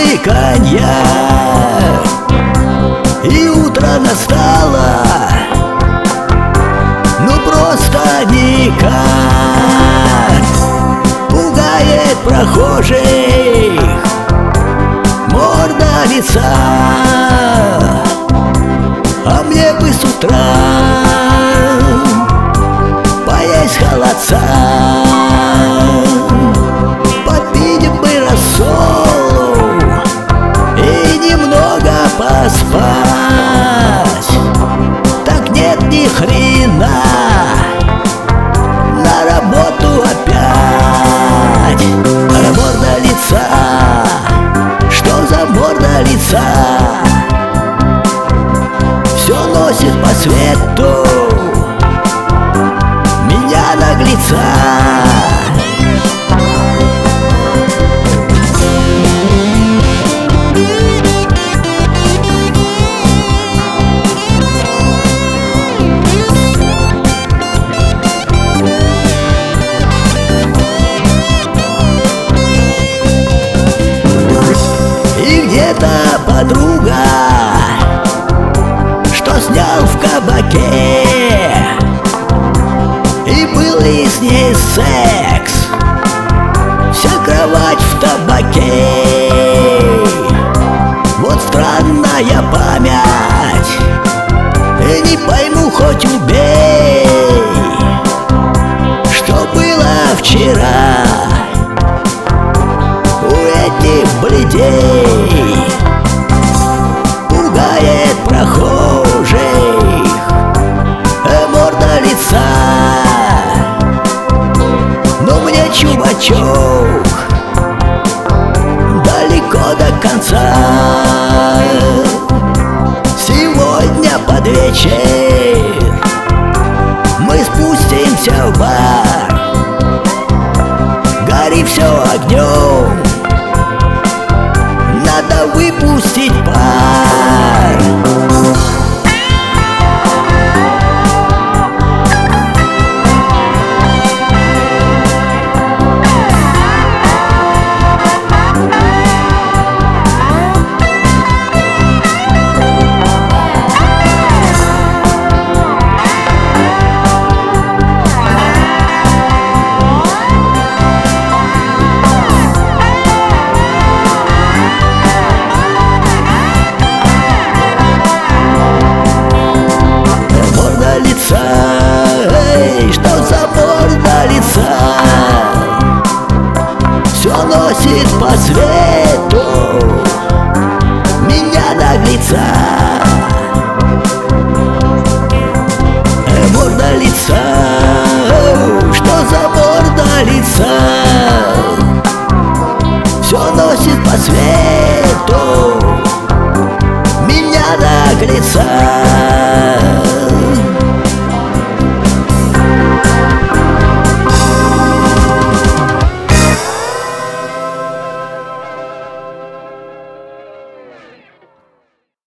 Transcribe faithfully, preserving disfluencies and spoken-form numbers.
и коньяк, и утро настало, ну просто никак. Пугает прохожих морда лица, а мне бы с утра поесть холодца, попить бы рассолу и немного поспать. Так нет ни хрена, на работу опять. А морда лица, что за морда лица, все носит по свету меня, наглеца. Где-то подруга, что снял в кабаке, и был ли с ней секс, вся кровать в табаке. Вот странная память, и не пойму, хоть убей, что было вчера у этих бледей. Пугает прохожих морда лица, но мне чувачок далеко до конца. Сегодня под вечер мы спустимся в бар, гори все огнем, надо выпустить пар. Эй, что за морда лица, все носит по свету меня, наглеца. Морда лица, что за морда лица, все носит по свету меня, наглеца.